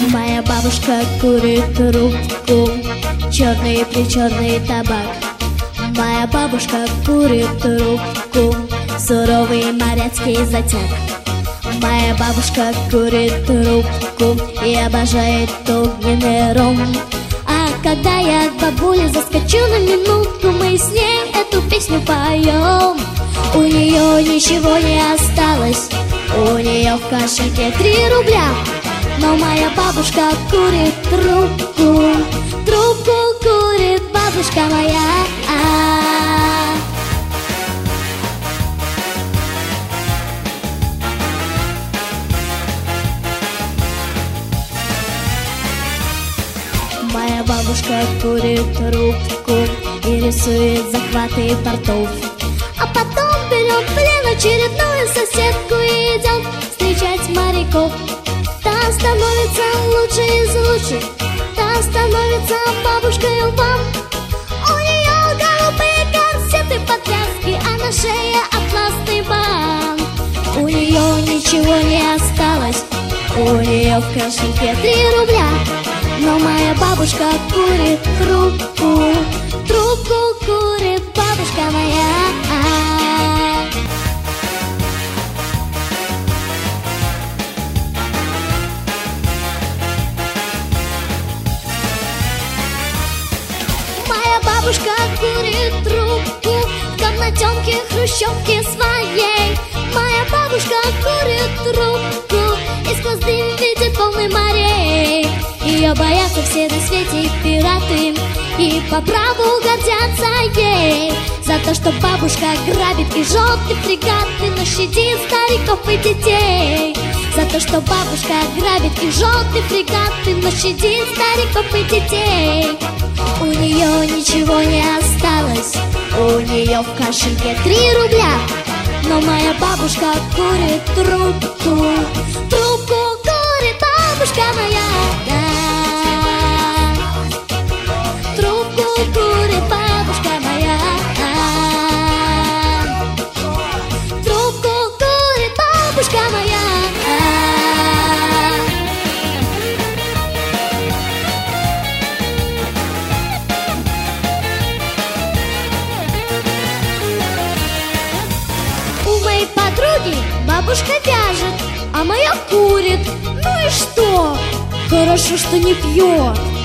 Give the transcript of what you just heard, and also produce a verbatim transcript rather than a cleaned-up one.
Моя бабушка курит трубку, черный причерный табак. Моя бабушка курит трубку, суровый моряцкий затяг. Моя бабушка курит трубку и обожает огненный ром. А когда я к бабуле заскочу на минутку, мы с ней эту песню поем. У нее ничего не осталось, у нее в кошельке три рубля. Но моя бабушка курит трубку, трубку курит бабушка моя. Моя бабушка курит трубку и рисует захваты портов. А потом берет в плен очередную соседку и идет встречать моряков. Та становится лучше из лучших, та становится бабушкой вам. У нее голубые корсеты, подвязки, а на шее атласный бант. У нее ничего не осталось, у нее в кошельке три рубля. Но моя бабушка курит трубку, трубку курит бабушка моя. Моя бабушка курит трубку в комнатенке хрущевки своей. Моя бабушка курит трубку и сквозь дым видит волны морей. Ее боятся все на свете и пираты, и по праву гордятся ей. За то, что бабушка грабит и жжет фрегаты, но щадит стариков и детей. За то, что бабушка грабит и жжет фрегаты, но щадит стариков и детей. У нее ничего не осталось, у нее в кошельке три рубля. Но моя бабушка курит трубку, трубку курит бабушка моя. Трубку курит бабушка моя. Трубку курит бабушка моя. У моей подруги бабушка вяжет, а моя курит. Ну и что? Хорошо, что не пьет.